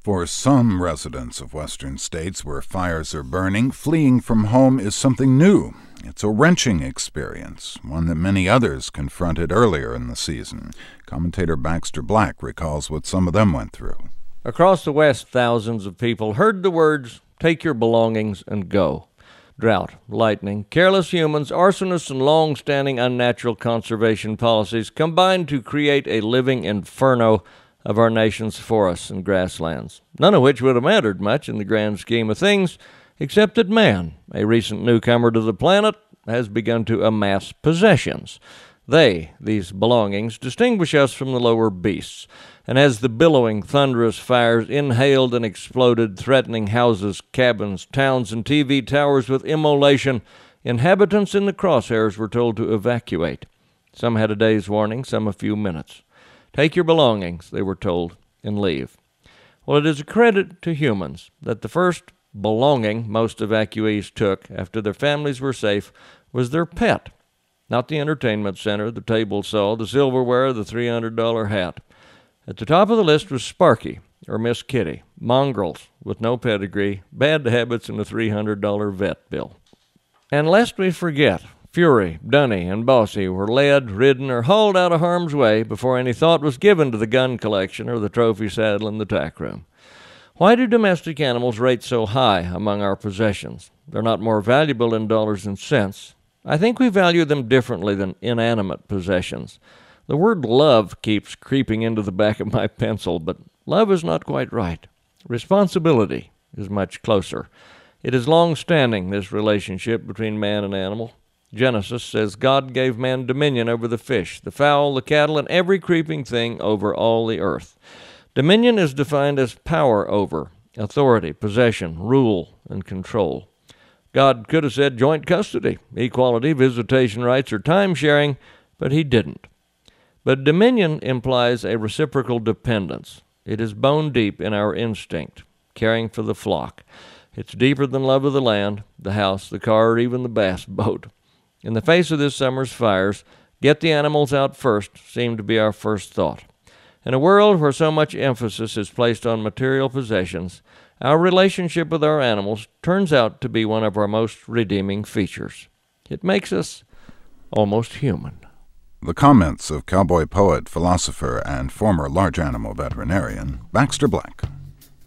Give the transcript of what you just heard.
For some residents of western states where fires are burning, fleeing from home is something new. It's a wrenching experience, one that many others confronted earlier in the season. Commentator Baxter Black recalls what some of them went through. Across the West, thousands of people heard the words, "Take your belongings and go." Drought, lightning, careless humans, arsonists, and long-standing unnatural conservation policies combined to create a living inferno of our nation's forests and grasslands, none of which would have mattered much in the grand scheme of things, except that man, a recent newcomer to the planet, has begun to amass possessions. These belongings, distinguish us from the lower beasts, and as the billowing, thunderous fires inhaled and exploded, threatening houses, cabins, towns, and TV towers with immolation, inhabitants in the crosshairs were told to evacuate. Some had a day's warning, some a few minutes. Take your belongings, they were told, and leave. Well, it is a credit to humans that the first belonging most evacuees took after their families were safe was their pet. Not the entertainment center, the table saw, the silverware, the $300 hat. At the top of the list was Sparky, or Miss Kitty, mongrels with no pedigree, bad habits, and a $300 vet bill. And lest we forget, Fury, Dunny, and Bossy were led, ridden, or hauled out of harm's way before any thought was given to the gun collection or the trophy saddle in the tack room. Why do domestic animals rate so high among our possessions? They're not more valuable in dollars and cents. I think we value them differently than inanimate possessions. The word love keeps creeping into the back of my pencil, but love is not quite right. Responsibility is much closer. It is long-standing, this relationship between man and animal. Genesis says God gave man dominion over the fish, the fowl, the cattle, and every creeping thing over all the earth. Dominion is defined as power over, authority, possession, rule, and control. God could have said joint custody, equality, visitation rights, or time-sharing, but he didn't. But dominion implies a reciprocal dependence. It is bone deep in our instinct, caring for the flock. It's deeper than love of the land, the house, the car, or even the bass boat. In the face of this summer's fires, get the animals out first seemed to be our first thought. In a world where so much emphasis is placed on material possessions, our relationship with our animals turns out to be one of our most redeeming features. It makes us almost human. The comments of cowboy poet, philosopher, and former large animal veterinarian Baxter Black.